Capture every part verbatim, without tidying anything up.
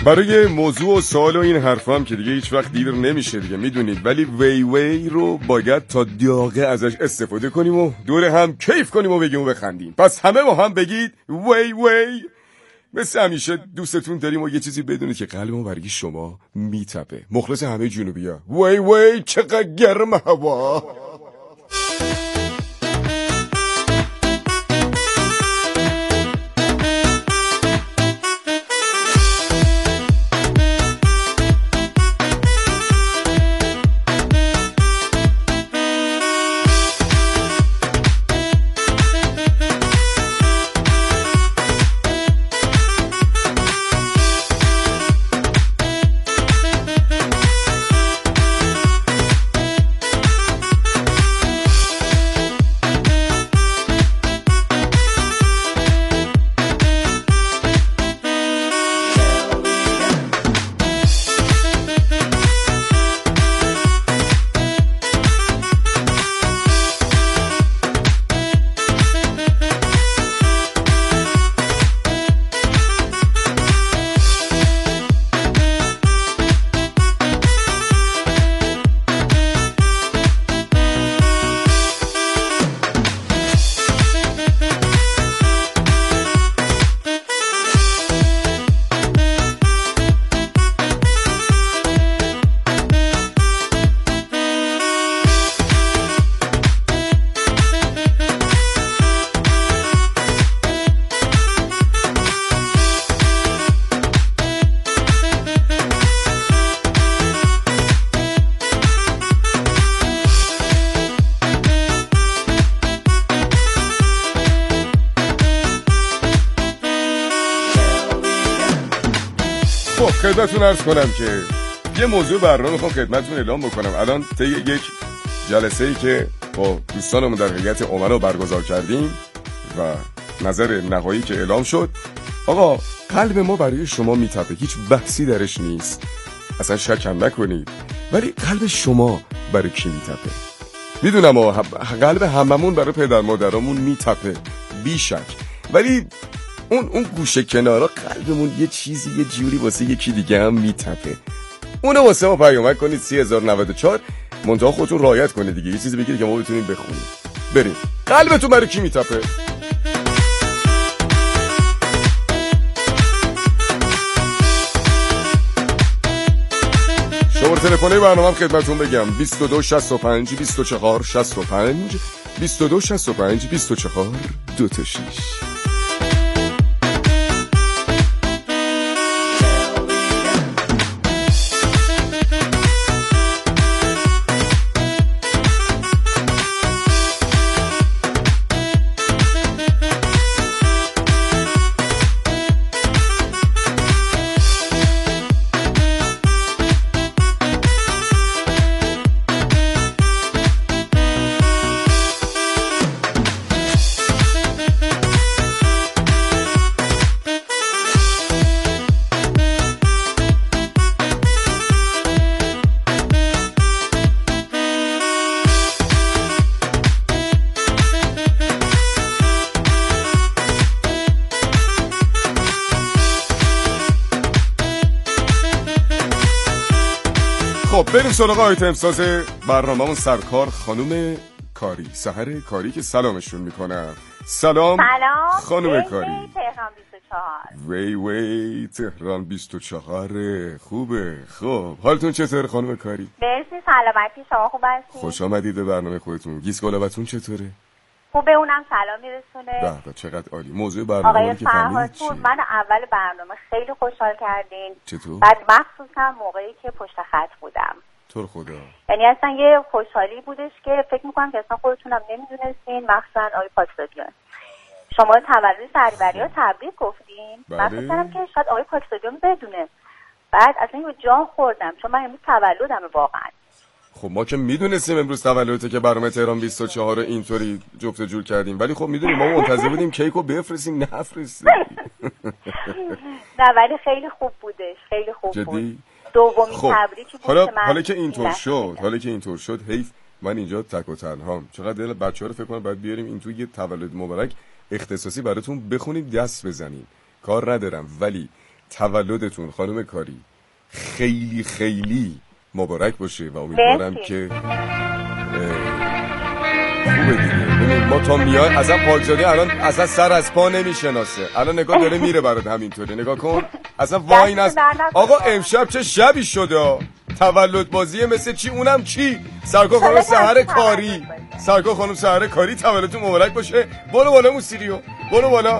برای موضوع و سوال و این حرفا هم که دیگه هیچ وقت دیر نمیشه دیگه میدونید، ولی وی وی رو باید تا داغه ازش استفاده کنیم و دور هم کیف کنیم و بگیم و بخندیم. پس همه با هم بگید وی وی. مثل همیشه دوستتون داریم و یه چیزی بدونید که قلبمو برای شما میتپه. مخلص همه جنوبیا. وی وی چقدر گرم هوا. خدمتتون عرض کنم که یه موضوع برنامه میخوام خدمتتون اعلام بکنم. الان طی یک جلسه ای که با دوستانمون در هیئت امنا برگزار کردیم و نظر نهایی که اعلام شد، آقا قلب ما برای شما میتپه، هیچ بحثی درش نیست، اصلا شک هم نکنید. ولی قلب شما برای کی میتپه؟ میدونم آقا قلب هممون برای پدر مادرامون میتپه بی شک، ولی اون اون گوشه کنارا قلبمون یه چیزی یه جوری واسه یکی دیگه هم میتپه. اونو واسه ما پیامک کنید سی هزار و نود و چهار، منتها خودتون رعایت کنید دیگه، یه چیزی بگید که ما بتونیم بخونیم. بریم. قلبتون برای کی میتپه؟ شماره تلفنی برنامه‌ام خدمتتون بگم بیست و دو شصت و پنج بیست و چهار شصت و پنج بیست و دو شصت و پنج بیست و چهار دو تا شش. خب بریم سراغ آیتم ساز برنامه‌مون. سرکار خانم کاری، سحر کاری که سلامشون میکنم. سلام سلام خانم وی کاری. وی تهران بیست و چهار. وی وی تهران بیست و چهار. خوبه. خب حالتون چطور خانم کاری؟ مرسی سلامتی، شما خوب هستین؟ خوش آمدید به برنامه خودتون. گیس گلابتون چطوره؟ خوبه، اونم سلام میرسونه. به به چقدر عالی. موضوع برنامه که فهمیدید چیه؟ من اول برنامه خیلی خوشحال کردین. چطور؟ بعد مخصوصا موقعی که پشت خط بودم. طور خدا. یعنی اصلا یه خوشحالی بودش که فکر میکنم که اصلا خودتونم نمیدونستین، مخصوصا آقای پاکستادیان. شما تولد سریبریا تبریک گفتین. بله. من فکر کردم که شاید آقای پاکستادیان بدونه. بعد اصلا یه جان خوردم چون من امروز تولدمه واقعا. خب ما که میدونستیم امروز تولدته که برنامه تهران بیست و چهار رو اینطوری جفت جور کردیم، ولی خب میدونیم ما منتظر بودیم کیکو بفرستیم، نفرستیم. نه ولی خیلی خوب بودش، خیلی خوب جدی؟ بود. دومین خب. تبریکی بود حالا که من حالا که اینطور شد، حالا که اینطور شد حیف من اینجا تک و تنهام. چقدر دل بچه‌ها رو فکر کنم باید بیاریم این تو یه تولد مبارک اختصاصی براتون بخونیم، دست بزنیم. کار ندارم، ولی تولدتون خانم کاری خیلی خیلی مبارک باشه و امیدوارم که خوبه دیگه. ببین ما تا میای اصلا پاکزادی الان اصلا سر از پا نمیشناسه، الان نگاه داره میره برات همینطوره، نگاه کن اصلا وای نست. آقا امشب چه شبی شده، تولد بازیه مثل چی؟ اونم چی؟ سرکار خانم سحر کاری، سرکار خانم سحر کاری تولدتون مبارک باشه. برو بالا موسیقیو، برو بالا.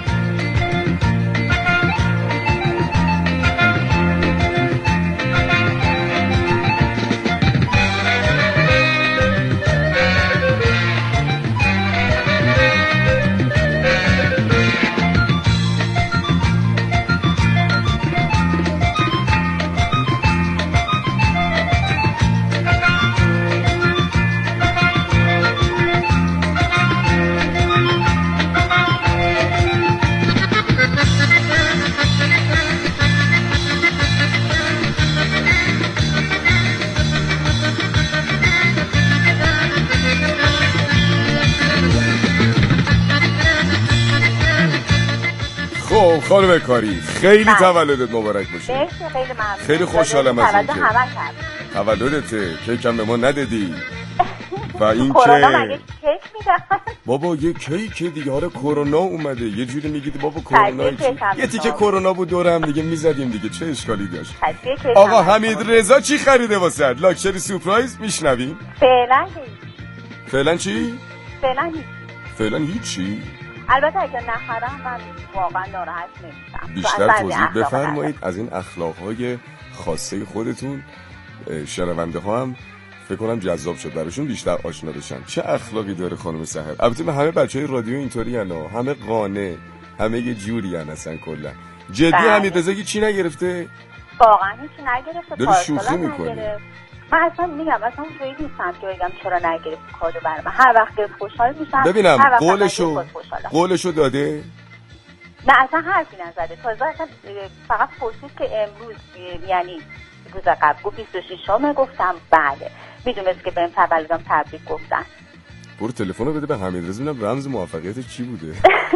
خانم کاری خیلی تولدت مبارک باشه. مرسی، خیلی ممنون. خیلی خوشحالم از اینکه تولدته کیکم به ما ندادی. و این کرونا مگه کیک میدن؟ بابا یه کیک دیگه، آره کرونا اومده یه جوری میگید بابا کرونا یه تیکه کرونا بود دوره هم دیگه میزدیم دیگه، چه اشکالی داشت؟ آقا حمید رضا چی خریده واسه لاکچری سورپرایز؟ میشنویم. فعلا فعلا چی؟ فعلا هیچ. فعلا هیچی؟ البته اگه نخرم من واقعا ناراحت نمیشم. بیشتر توضیح بفرمایید از این اخلاقهای خاصه خودتون، شنونده ها هم فکر کنم جذاب شد براشون بیشتر آشنا بشن. چه اخلاقی داره خانم سحر؟ البته به همه بچهای رادیو اینطوری انا، همه قانع، همه یه جوری ان اصلا کلا. جدی حمید رضا چی نگرفته؟ واقعا هیچ نگرفته. داری شوخی میکنی؟ من اصلا میگم اصلا اونجوری نیستم که بگم چرا نگرفت کادو برام. هر وقت که خوشحال میشم. ببینم قولشو قولشو داده؟ نه اصلا حرفی نزده. تازه اصلا فقط پرسید که امروز یعنی روز قبل گفت بیست و ششم، گفتم بله. میدونست که بهم تولدم تبریک گفتن. برو تلفنو بده به حمید رضا ببینم رمز موفقیت چی بوده.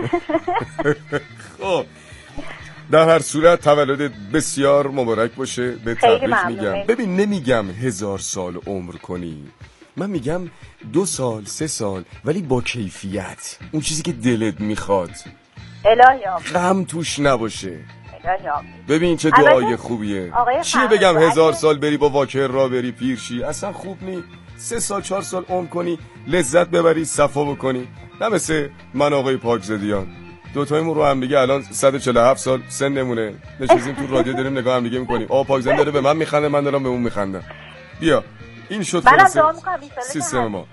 خب در هر صورت تولدت بسیار مبارک باشه، به تبریک میگم. ببین نمیگم هزار سال عمر کنی، من میگم دو سال سه سال ولی با کیفیت، اون چیزی که دلت میخواد، الهی غم توش نباشه. الهی ببین چه دعای خوبیه. چیه بگم هزار سال بری با واکر را بری پیرشی، اصلا خوب نی. سه سال چهار سال عمر کنی، لذت ببری، صفا بکنی، نه مثل من آقای پاکزادیان دوتایمون رو هم دیگه الان صد و چهل و هفت سال سنمونه، نشستیم تو رادیو داریم نگاه هم دیگه میکنیم. آقا پاکزادی داره به من میخنده، من دارم به اون میخندم. بیا این شد سیستم ما.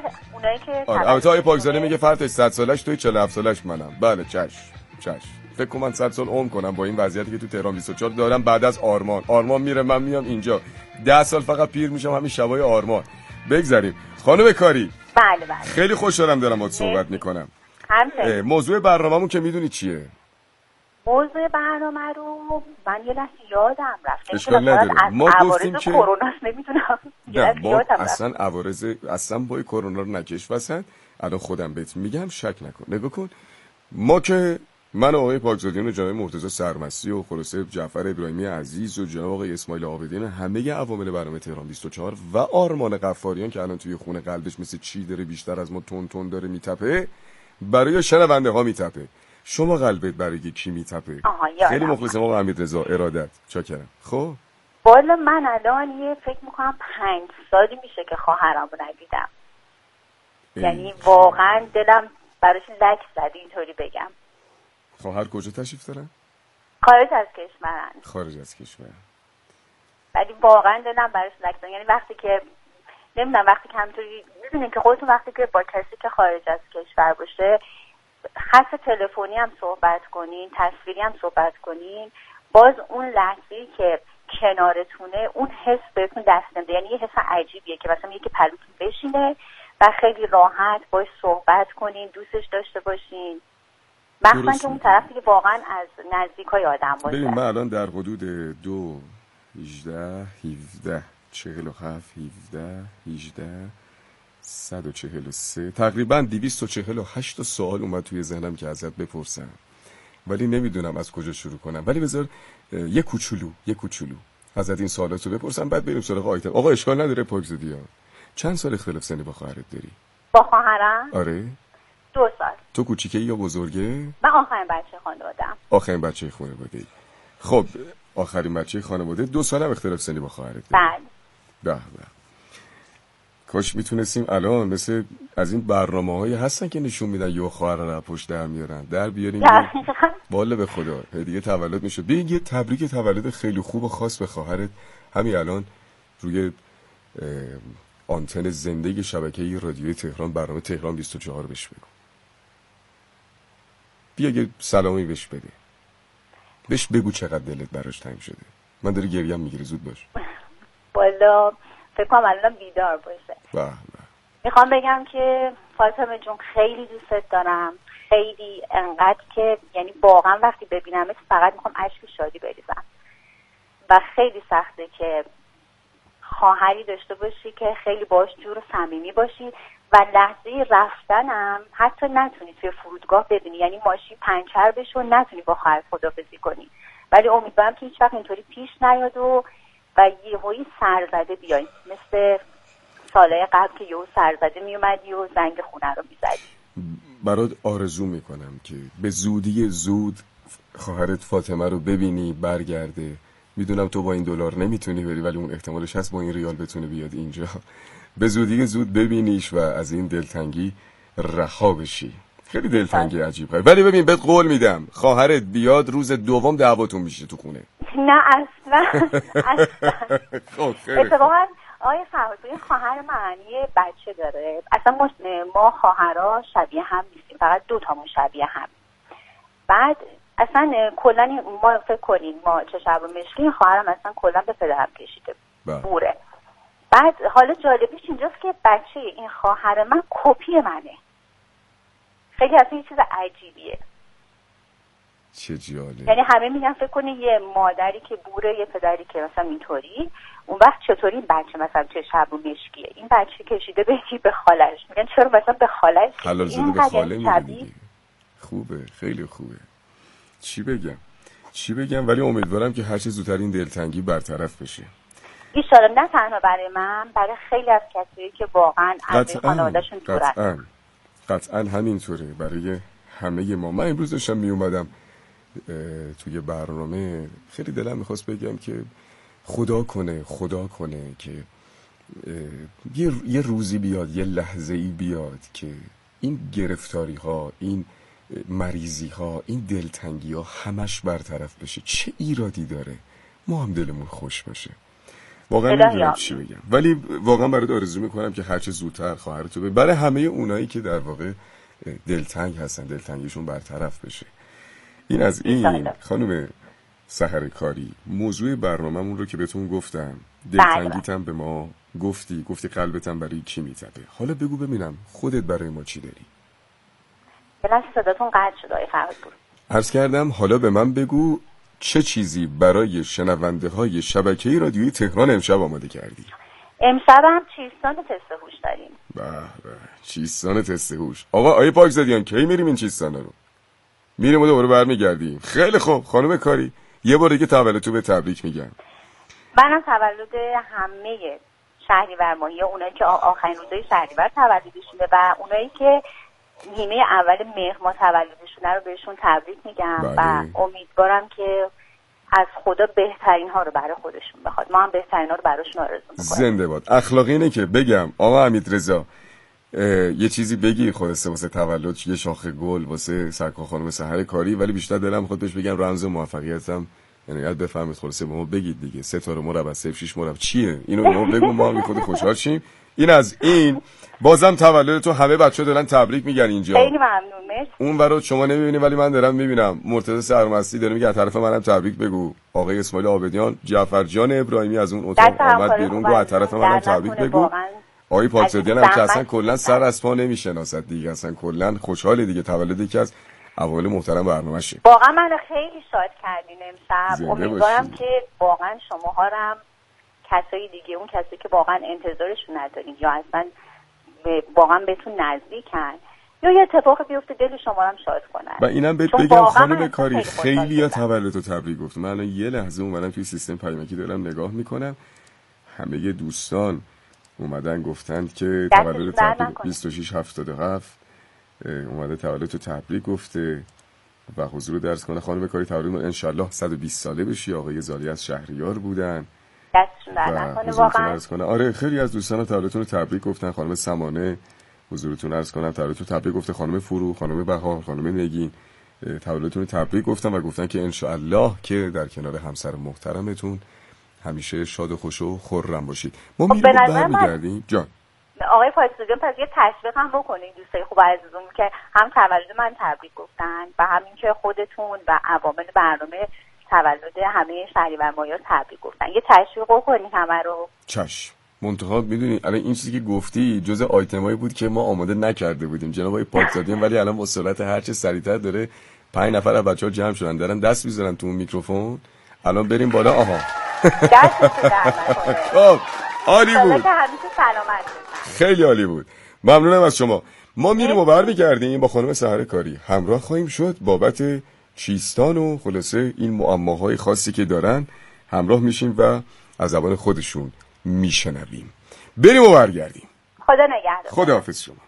آره البته آقای پاکزادی میگه فرضش صد سالش توی چهل و هفت سالش منم. بله چش چش. فکر کنم من صد سال عمر کنم با این وضعیتی که تو تهران بیست و چهار دارم. بعد از آرمان آرمان میره من میام اینجا، ده سال فقط پیر میشم همین شبای آرمان. بگذریم خانم کاری. بله بله خیلی خوشحالم دارم باهات صحبت میکنم. موضوع برنامه‌مون که میدونی چیه؟ موضوع برنامه رو من یه لحظه یادم رفت. اشکال نداره. ما گفتیم که کرونا نمیدونم. نه ما اصلا عوارض اصلا با کرونا رو نکش وسط. الان خودم بهت میگم شک نکن. نگاه کن ما که من و آقای پاکزادیان و جناب مرتضی سرمستی و خلاصه جعفر ابراهیمی عزیز و جناب آقای اسماعیل عابدین، همه عوامل برنامه تهران بیست و چهار و آرمان غفاریان که الان توی خونه قلبش مثل چی داره بیشتر از ما تون تون داره میتپه، برای شنونده ها میتپه. شما قلبت برای کی میتپه؟ خیلی مخلصم آقا حمید رضا، ارادت. چاکرم. خب والا من الان یه فکر میکنم پنج سالی میشه که خواهرامو ندیدم. یعنی واقعا دلم براش لک زد اینطوری بگم. خواهر کجا تشریف دارن؟ خارج از کشورن. خارج از کشور. ولی واقعا دلم براش لک زد. یعنی وقتی که نمیدونم وقتی که همینطوری میدونین که خودتون وقتی که با کسی که خارج از کشور باشه خط تلفنی هم صحبت کنین، تصویری هم صحبت کنین، باز اون لحظه‌ای که کنارتونه اون حس بهتون دست نمیده. یعنی یه حس عجیبیه که مثلا یکی پلوتون بشینه و خیلی راحت باش صحبت کنین، دوستش داشته باشین. مثلا که اون طرف دیگه واقعا از نزدیکای آدم باشه. ببین من الان در حدود دو هجده هفده چهل و هفت هفده هجده صد و چهل و سه تقریبا دویست و چهل و هشت سوال اومد توی ذهنم که ازت بپرسم ولی نمیدونم از کجا شروع کنم. ولی بذار یه کوچولو یه کوچولو ازت این سوالاتو بپرسم، بعد بریم سراغ آیتم. آقا اشکال نداره پاکزادیان، چند سال اختلاف سنی با خواهرت داری؟ با خواهرم؟ آره. دو سال. تو کوچیکه یا بزرگه؟ من آخرین بچه خانواده‌ام. آخرین بچه خانواده. خب آخرین بچه خانواده، دو سال هم اختلاف سنی با خواهرت داری؟ بله. به به. کاش میتونستیم الان مثل از این برنامه‌هایی هستن که نشون میدن یه خواهر رو پشت در میارن در بیاریم. والا به خدا هدیه تولد میشه. بیا یه تبریک تولد خیلی خوب و خاص به خواهرت همین الان روی آنتن زنده شبکه رادیوی تهران برنامه تهران بیست و چهار بهش بگو. بیا یه سلامی بهش بده، بهش بگو چقدر دلت براش تنگ شده. من داره گریم میگیره، زود باش. والا فکر کنم الان بیدار باشه. به به. میخوام بگم که فاطمه جون خیلی دوستت دارم، خیلی، انقدر که یعنی واقعا وقتی ببینمت فقط میخوام اشک شادی بریزم و خیلی سخته که خواهری داشته باشی که خیلی باش جور و صمیمی باشی و لحظه رفتنم حتی نتونی توی فرودگاه ببینی، یعنی ماشین پنچر بشه و نتونی با خواهر خداحافظی کنی. ولی امیدوارم که هیچ وقت اینطوری پیش نیاد و و یهویی سرزده بیای مثل سالهای قبل که یهو سرزده میومدی و زنگ خونه رو میزدی. برات آرزو میکنم که به زودی زود خواهرت فاطمه رو ببینی برگرده. میدونم تو با این دلار نمیتونی بری، ولی اون احتمالش هست با این ریال بتونه بیاد اینجا. به زودی زود ببینیش و از این دلتنگی رها بشی. خیلی دلتنگی عجیبه. ولی ببین بهت قول میدم خواهرت بیاد روز دوم دعواتون میشه تو خونه. نه اصلا اصلا. خب خیلی اتفاقا آقای فرهادی خواهر من یه بچه داره. اصلا ما ما خواهرها شبیه هم نیستیم، فقط دو تامون شبیه هم. بعد اصلا کلا ما فکر کنیم ما چه شب و مشکی، خواهرم اصلا کلا به پدرم کشیده بوره. بعد حالا جالبیش اینجاست که بچه این خواهر من کپی منه. خیلی اصلا یه چیز عجیبیه. چه جالب. یعنی همه میگن فکر کنی یه مادری که بوره یه پدری که مثلا اینطوری، اون وقت چطوری این بچه مثلا چه شب و مشکیه، این بچه کشیده بهی به خالش. میگن چرا مثلا به خالش حلال زده به خاله میگه. خوبه، خیلی خوبه. چی بگم چی بگم ولی امیدوارم که هر چه زودتر این دلتنگی برطرف بشه. ایشالا نه تنها برای من، برای خیلی از کسایی که واقعا از خانواده‌شون دورن. قطعاً قطعاً همینطوره برای همه ما. من امروز داشتم می اومدم توی برنامه، خیلی دلم میخواست بگم که خدا کنه خدا کنه که یه, یه روزی بیاد، یه لحظه‌ای بیاد که این گرفتاری ها، این مریضی ها، این دلتنگی ها همش برطرف بشه. چه ایرادی داره ما هم دلمون خوش باشه. واقعا نمیدونم چی بگم، ولی واقعا برات آرزو میکنم که هرچه زودتر خواهرتو ببین. برای همه اونایی که در واقع دلتنگ هستن دلتنگیشون برطرف بشه. این از این. خانم سحر کاری، موضوع برنامه‌مون رو که بهتون گفتم، دلتنگیتم به ما گفتی، گفتی قلبتم برای کی میتپه. حالا بگو ببینم خودت برای ما چی داری؟ بلند صداتون قطع شد آقای فرهادپور. عرض کردم حالا به من بگو چه چیزی برای شنونده های شبکه رادیویی تهران امشب آماده کردی؟ امشب هم چیستان تست هوش داریم. به به، چیستان تست هوش. آقا آیه پاکزادیان کی میریم این چیستانا رو؟ میریم و دوباره برمیگردیم. خیلی خوب خانم کاری، یه بار دیگه تولدتو به تبریک میگم. منم تولد همه شهریور ماهی، اونایی که آخرین روزای شهریور تولدشونه و اونایی که نیمه اول مهر ماه تولدشونه رو بهشون تبریک میگم. بله. و امیدوارم که از خدا بهترین ها رو برای خودشون بخواد، ما هم بهترین ها رو براشون آرزو میکنیم. زنده باد. اخلاقی اینه که بگم آقا حمیدرضا یه چیزی بگی خلاصه واسه تولد، یه شاخه گل واسه سرکار خانم سحر کاری، ولی بیشتر دلم میخواد بهش بگم رمز موفقیتم، یعنی یاد بفهمید خلاصه به ما بگید دیگه ستاره مربع صفر شش مربع چیه اینو به ما بگو، ما هم خود خوشحال شیم. این از این. بازم تولد تو همه بچه‌ها دارن تبریک میگن اینجا. خیلی ممنون. مرسی. اون برات شما نمیبینی ولی من دارم میبینم. مرتضی سرمستی داره میگه از طرف منم تبریک بگو. آقای اسماعیل آبدیان، جعفر جان ابراهیمی از اون اتاق آمد بیرون گفت از طرف منم تبریک بگو. آقای پاکزادیان هم که اصلا کلا سر از پا نمیشناسد دیگه، اصلا کلا خوشحاله دیگه، تولد یکی از اوایل محترم برنامه‌شه. واقعا من خیلی شاد کردین امشب. امیدوارم که واقعا شماها هم کسای دیگه، اون کسایی که واقعا انتظارشون ندارین یا اصلا واقعا بهتون نزدیکن، یا یه اتفاق بیفته دل شما هم شاد کنه. و اینم بهت بگم خانم کاری خیلی یا تولد تبریک گفتم. من الان یه لحظه اومدم توی سیستم پیامکی دارم نگاه میکنم، همه دوستان اومدن گفتند که تولد تبریک بیست و شش هفتاد و هفت اومده تولد تو تبریک گفته و حضور درس کنه. خانم کاری تولد ان شاء الله صد و بیست ساله بشی. آقای زالی از شهریار بودن دستشون در نکنه واقعا. آره خیلی از دوستان تولدتون رو تبریک گفتن. خانم سمانه حضورتون عرض کنم تولدتون تبریک گفته، خانم فرو، خانم بهار، خانم نگین تولدتون تبریک گفتن و گفتن که ان شاء الله که در کنار همسر محترمتون همیشه شاد و خوش و خرم باشید. ما میریم برمیگردیم جان. آقای پاکیزاده پس یه تشویق هم بکنید دوستای خوب عزیزم که هم تولد من تبریک گفتن و همین که خودتون و عوامل برنامه تولد همه شهریور مایار تبریک گفتن. یه تشویق بکنید همه رو. چشم. منتها میدونی الان این چیزی که گفتی جزء آیتمایی بود که ما آماده نکرده بودیم جناب آقای پاکزادیان، ولی الان با سرعت هر چه سریعتر داره پنج نفر از بچه‌ها جمع شدن دارن دست می‌ذارن تو میکروفون. الان بریم بالا. آها دستتون در نکنه. خب عالی بود. همیشه سلامت خیلی عالی بود. ممنونم از شما. ما میریم و برمیگردیم با خانم سحر کاری همراه خواهیم شد بابت چیستان و خلاصه این معماهای خاصی که دارن همراه میشیم و از زبان خودشون میشنویم. بریم و برگردیم. خدا نگهدار. خداحافظ شما.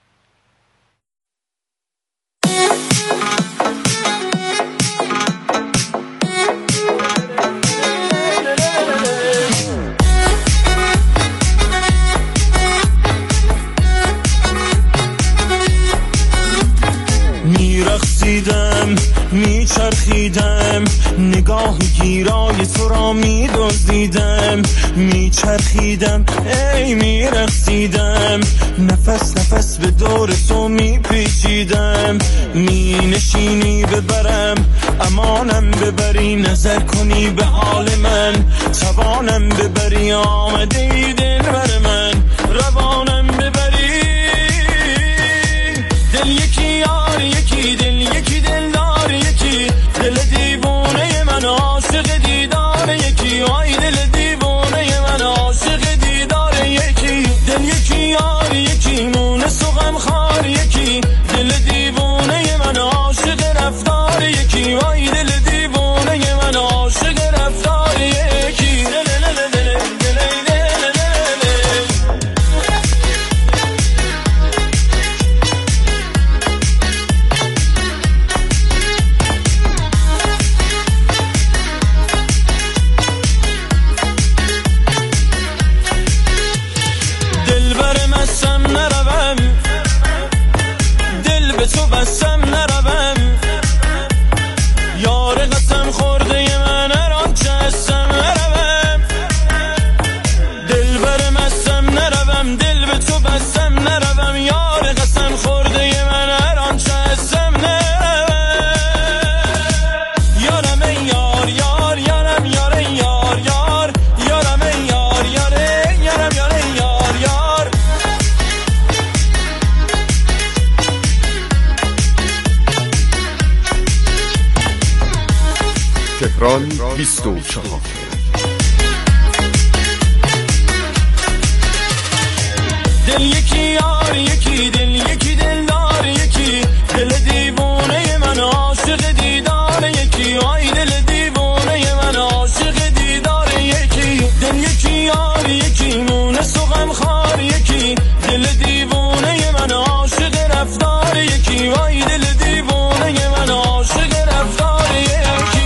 میرقصیدم میچرخیدم نگاه گیرای تو را میدزدیدم میچرخیدم ای میرقصیدم نفس نفس به دور تو میپیچیدم مینشینی ببرم امانم ببری نظر کنی به حال من توانم ببری آمده ای دل بر من روانم ببری دل یکی یار یکی دل یکی دل دار یکی دل دیوانه من عاشق دیدار یکی آی دل دیوانه من عاشق دیدار یکی دل یکی یار یکی مونس و غمخوار یکی دل دیوانه من عاشق رفتار یکی آی دل دیوانه من عاشق رفتار یکی دل دل دل تو بستم نروم یار قسم خورده من هران چه هستم نروم دل بر مستم نروم دل به تو بستم نروم یار قسم خورده من هران چه هستم نروم یارم ای یار یار یارم یار ای یار یار یارم ای یار یار یارم یار ای یار یار تهران بیست و چهار دل یکی یار یکی دل یکی دل دار یکی دل دیوانه من عاشق دیدار یکی آی دل دیوانه من عاشق دیدار یکی دل یکی یار یکی مونس و غمخوار یکی دل دیوانه من عاشق رفتار یکی آی دل دیوانه من عاشق رفتار یکی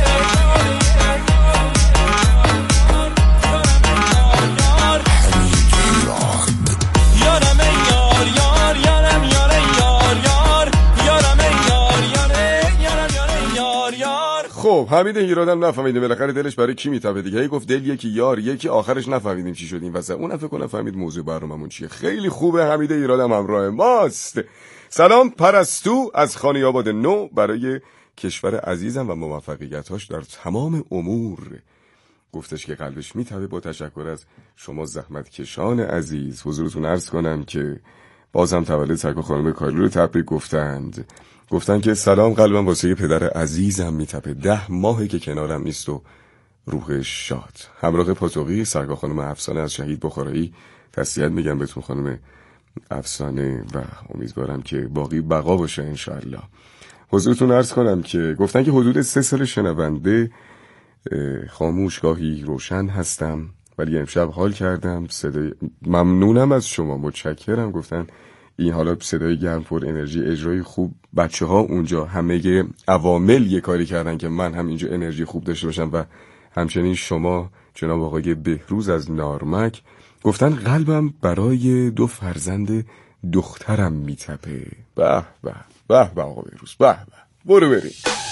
خب حمید ایرادم نفهمیدیم بالاخره دلش برای کی میتپه دیگه. هی گفت دل یکی یار یکی، آخرش نفهمیدیم چی شد این واسه. اون فکر کنم فهمید موضوع برنامه‌مون چیه. خیلی خوبه. حمید ایرادم همراه ماست. سلام پرستو از خانه آباد نو برای کشور عزیزم و موفقیت‌هاش در تمام امور. گفتش که قلبش میتپه. با تشکر از شما زحمتکشان عزیز حضورتون عرض کنم که بازم تولد سرکار خانم کاری رو تبریک گفتند. گفتن که سلام قلبم واسه پدر عزیزم میتپه، ده ماهه که کنارم نیست و روحش شاد. همراه پاتوقی سرکار خانم افسانه از شهید بخارایی تسلیت میگم بهتون خانم افسانه و امیدوارم که باقی بقا باشه انشاءالله. حضورتون عرض کنم که گفتن که حدود سه سال شنونده خاموش گاهی روشن هستم، ولی امشب حال کردم. صدای ممنونم از شما، متشکرم. گفتن این حالا صدای گرم پر انرژی، اجرای خوب، بچه ها اونجا همه عوامل یه کاری کردن که من هم اینجا انرژی خوب داشته باشم و همچنین شما جناب آقای بهروز از نارمک گفتن قلبم برای دو فرزند دخترم میتپه. به به به به آقا بهروز، به به، برو بریم.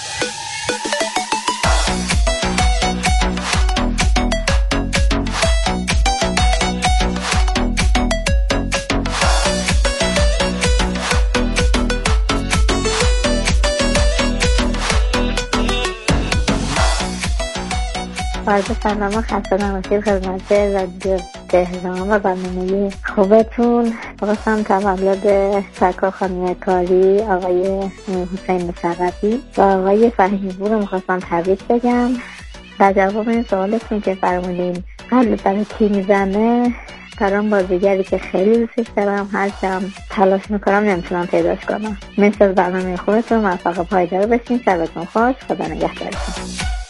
عرض سلام و خسته نباشید خدمت رادیو تهران و برنامه خوبتون. خواستم تولد سرکار خانم کاری آقای حسین ثقفی و آقای فهیمی پور رو میخواستم تبریک بگم. در جواب این سوالتون که فرمودین قلب برای کی میزنه، برام بازیگری که خیلی دوستش دارم، هرچم تلاش میکنم نمیتونم پیداش کنم. مثل از برنامه خوبتون موفق پایدار بشین. شبتون خوش، خدا نگهدارتون.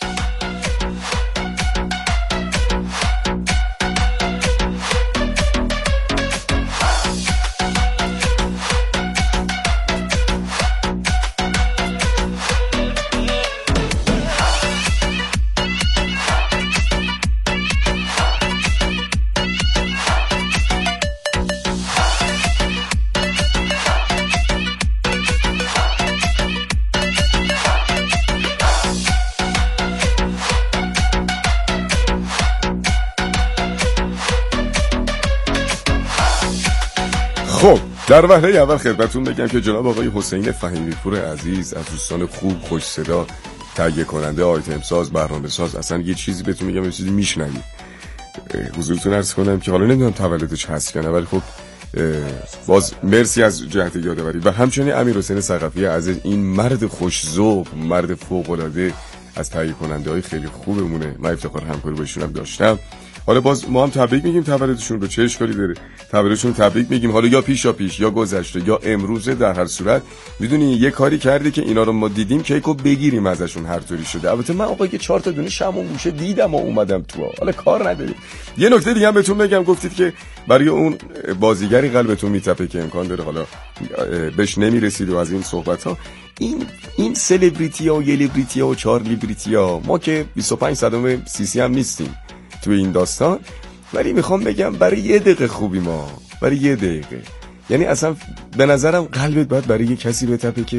خب در وهله اول خدمتتون بگم که جناب آقای حسین فهیمی پور عزیز از دوستان خوب، خوش صدا، تهیه کننده، آیتم ساز، برنامه ساز، اصلا یه چیزی بهتون میگم، یه چیزی میشنوید. حضورتون عرض کنم که حالا نمیدونم تولدش هست کنه، ولی خب باز مرسی از جهت یادآوری. و همچنین امیر حسین ثقفی عزیز، این مرد خوش ذوق، مرد فوق العاده از تهیه کننده های خیلی خوبمونه. من افتخار همکاری با ایشون هم داشتم. حالا باز ما هم تبریک میگیم تولدشون رو، چه اشکالی داره؟ تولدشون تبریک میگیم، حالا یا پیشا پیش یا گذشته یا امروزه، در هر صورت میدونی یه کاری کرده که اینا رو ما دیدیم کیکو بگیریم ازشون هر طوری شده. البته من آقا که چهار تا دونه شمع و گوشه دیدم و اومدم تو، حالا کار نداریم. یه نکته دیگه هم بهتون بگم، گفتید که برای اون بازیگری قلبتون میتپه که امکان داره حالا بهش نمیرسید و از این صحبت ها. این این سلبریتی ها و یلیبریتی ها و چارلیبریتی ها، ما که بیست و پنج صدم سی سی هم نیستیم تو این داستان، ولی میخوام بگم برای یه دقیقه خوبی ما، برای یه دقیقه، یعنی اصلا به نظرم قلبت باید برای یه کسی بتپه که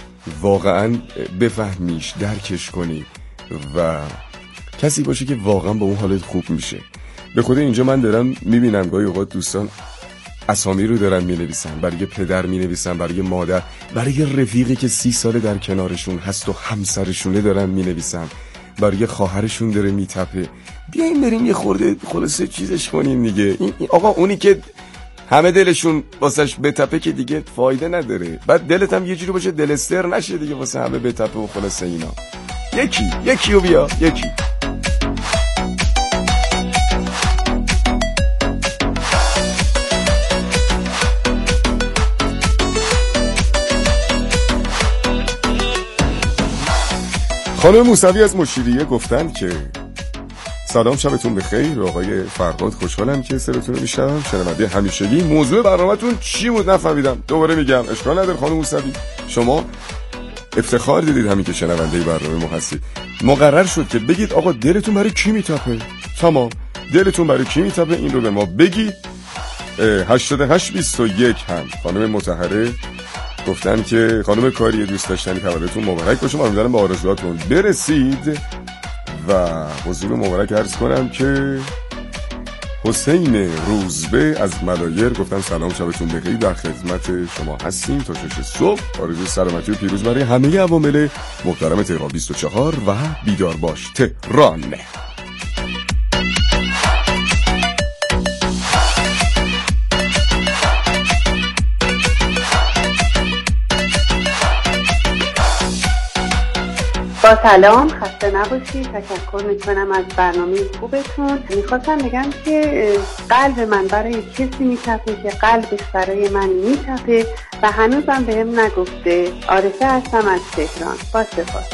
واقعا بفهمیش، درکش کنی و کسی باشه که واقعا با اون حالت خوب میشه. به خود اینجا من دارم میبینم گاهی اوقات دوستان اسامی رو دارن مینویسن، برای پدر مینویسن، برای مادر، برای رفیقی که سی ساله در کنارشون هست و همسرشونه دارن مینویسن، برای خواهرشون داره میتپه. بیاین بریم یه خورده خلاصه چیزش کنیم دیگه. این آقا اونی که همه دلشون واسش بتپه که دیگه فایده نداره، بعد دلت هم یه جوری باشه دلستر نشه دیگه واسه همه بتپه و خلاصه اینا. یکی یکی و بیا یکی. خانم موسوی از مشیریه گفتن که سلام، شبتون بخیر. آقای فرهاد خوشحالم که صداتون رو میشنوم، شنونده همیشگی. موضوع برنامه‌تون چی بود نفهمیدم، دوباره میگم. اشکال نداره خانم موسوی، شما افتخار دیدید همین که شنونده برنامه ما هستید. مقرر شد که بگید آقا دلتون برای کی میتپه. تمام، دلتون برای کی میتپه این رو به ما بگید. هشتاد و هشت بیست و یک هم خانم مطهره گفتن که خانم کاری دوست داشتنی تولدتون مبارک باشه، امیدوارم به آرزوهاتون برسید. و حضور مبارک عرض کنم که حسین روزبه از ملایر گفتن سلام، شبتون بخیر، در خدمت شما هستیم تا شش صبح. آرزوی سلامتی و پیروز برای همه عوامل محترم تهران بیست و چهار و بیدار باش تهران. با سلام، خسته نباشید. تشکر میکنم از برنامه خوبتون. میخواستم بگم که قلب من برای کسی میتپه که قلبش برای من میتپه و هنوزم بهم نگفته. عارفه هستم از تهران. با سپاس.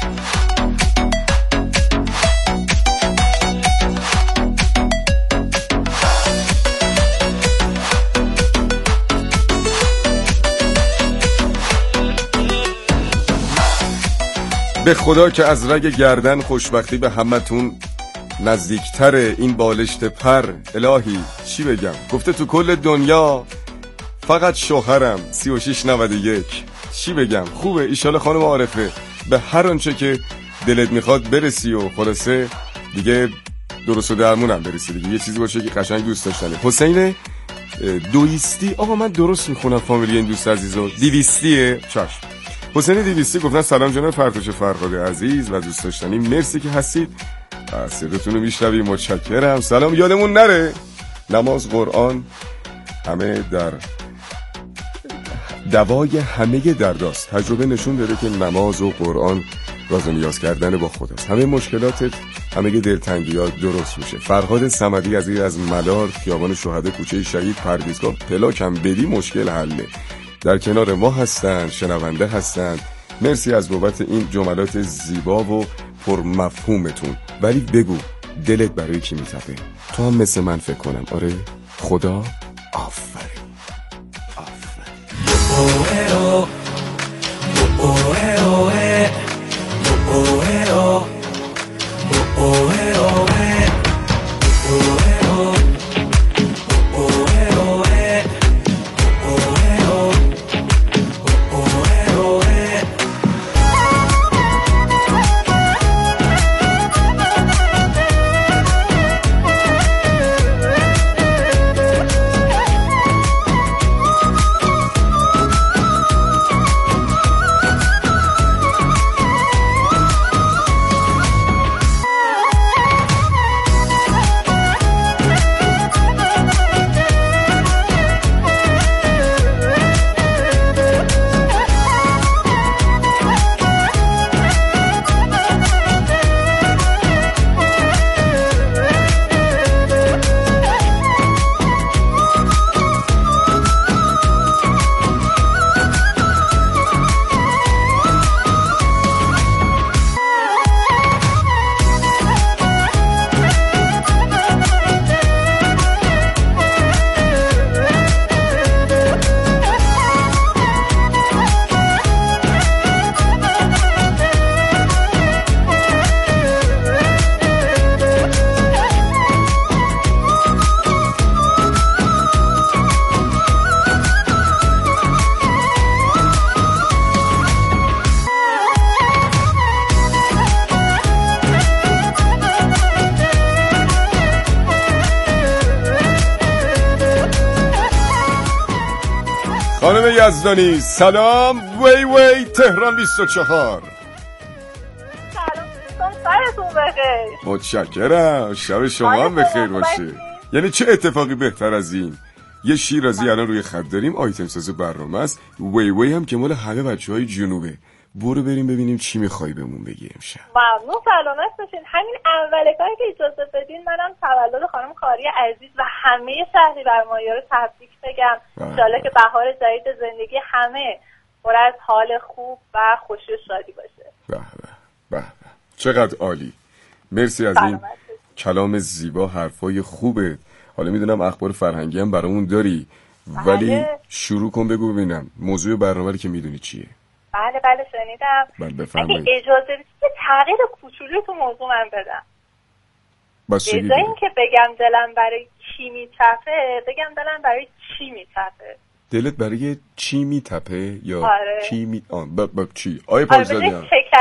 به خدا که از رگ گردن خوشبختی به همتون نزدیکتر این بالشت پر. الهی چی بگم؟ گفته تو کل دنیا فقط شوهرم. سی و شش نود و یک. چی بگم؟ خوبه. ایشالا خانم عارفه به هر آنچه که دلت میخواد برسی و خلاصه دیگه درست و درمونم برسی دیگه. یه چیزی باشه که قشنگ دوست داشتنه. حسین دویستی. آقا من درست میخونم فامیلی این دوست عزیزو؟ دیویستیه؟ چشم. حسین دیویستی گفتن سلام جناب فرتوش فرهاد عزیز و دوست داشتنی، مرسی که هستید. صداتون رو میشنویم، متشکرم. سلام یادمون نره نماز، قرآن همه در دوای همه درداست. تجربه نشون داده که نماز و قرآن راز و نیاز کردن با خداست. همه مشکلاتت، همه دلتنگیات درست میشه. فرهاد صمدی عزیز از مدار، خیابان شهدا، کوچه شهید، پرویزگاه، پلاکم بدی مشکل حله. در کنار ما هستن، شنونده هستن. مرسی از بابت این جملات زیبا و پرمفهومتون. ولی بگو دلت برای کی میتپه؟ تو هم مثل من فکر کنم. آره خدا آفرین آفرین. خانم یزدانی سلام. وی وی تهران بیست و چهار. سلام دوستان، سرتون بخیر. متشکرم. شب شما هم بخیر باشه. یعنی چه اتفاقی بهتر از این؟ یه شیرازی الان روی خط داریم، آیتم ساز برنامه است. وی وی هم که مال همه بچهای جنوبه. برو بریم ببینیم چی میخوای بهمون بگی امشب. ممنون، سلامت باشین. همین اول کاری که اجازه بدین منم تولد خانم کاری عزیز و همه شهری برمایه‌ها رو تبریک بگم. ان شاءالله که بهار جدید زندگی همه پر از حال خوب و خوشی و شادی باشه. به به به به، چقدر عالی. مرسی از این کلام زیبا، حرفای خوبه. حالا میدونم اخبار فرهنگی هم برامون داری، ولی بله. شروع کن بگو ببینم موضوع برنامه که میدونی چیه. بله بله شنیدم. بله بفرمایید. اگه اجازه بدید یه تغییر کوچولو تو موضوع من بدم. به جای اینکه بگم دلم برای کی میتپه، بگم دلم برای چی میتپه. دلت برای چی میتپه یا آره. کی می آن ب... ب... چی؟ آیه پارسادیان.